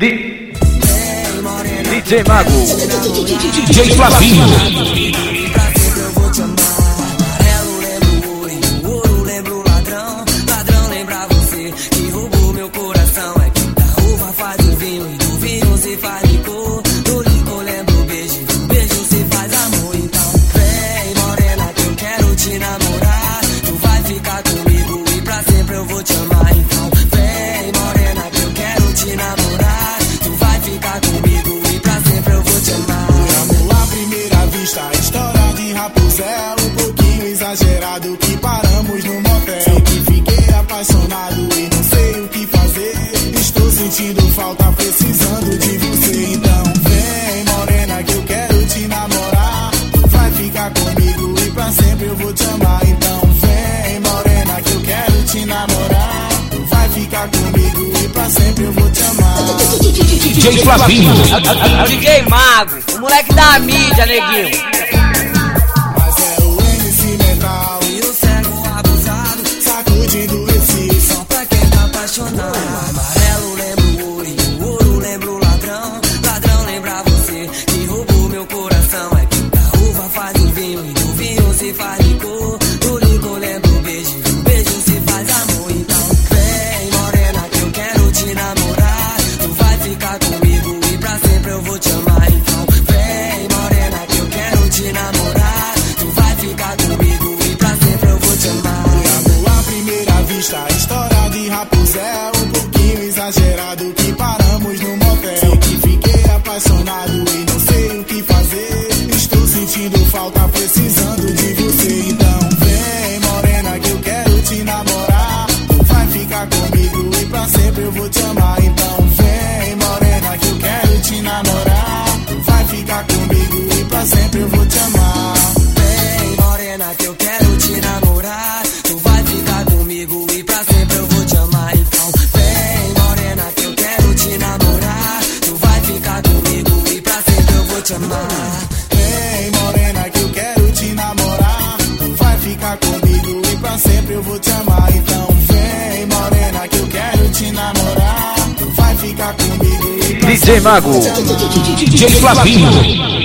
DJ Mago, DJ Flavinho. Eu vou te amar. Amarelo lembra o ouro e o ouro lembra o ladrão. Ladrão lembra você que roubou meu coração. É que da uva faz o vinho e do vinho se faz licor. Do licor lembra o beijo e do beijo se faz amor. Então vem morena que eu quero te namorar. Tu vai ficar comigo e pra sempre eu vou te amar. Então vem morena que eu quero te namorar. Tu vai ficar comigo e pra sempre eu vou te amar. Amor à primeira vista, história de Rapunzel. Um pouquinho exagerado que paramos no motel. Sei que fiquei apaixonado e não sei o que fazer. Estou sentindo falta, precisando de você. Então vem morena que eu quero te namorar. Vai ficar comigo e pra sempre eu vou te amar. Então vem morena que eu quero te namorar. Vai ficar comigo e pra sempre eu vou te amar. DJ Flavinho. DJ Mago, o moleque da mídia, neguinho. Mas é o MC Metal E o cego abusado sacudindo esse som. só pra quem tá apaixonado. Amarelo lembra o ouro e o ouro lembra o ladrão. Ladrão lembra você que roubou meu coração. É que da uva faz o vinho e do vinho se faz licor. Do licor lembra o beijo e do beijo se faz amor. Então vem morena que eu quero te namorar. Tu vai ficar comigo e pra sempre eu vou te amar. Então vem morena que eu quero te namorar. Tu vai ficar comigo e pra sempre eu vou te amar. Amor à primeira vista, história de Rapunzel. Um pouquinho exagerado que paramos no motel. Sei que fiquei apaixonado e não sei o que fazer. Estou sentindo falta, precisando de você. Então vem morena que eu quero te namorar. Vai ficar comigo e pra sempre eu vou te amar. Então vem morena que eu quero te namorar. Vai ficar comigo e pra sempre eu vou te amar. Vem morena que eu quero te namorar. Tu vai ficar comigo e pra sempre eu vou te amar. Então vem morena que eu quero te namorar. Tu vai ficar comigo e pra sempre eu vou te amar. Vem morena que eu quero te namorar. Vai ficar comigo e pra sempre eu vou te amar. Então vem morena que eu quero te namorar. Vai ficar comigo e pra DJ Mago, DJ Flavinho.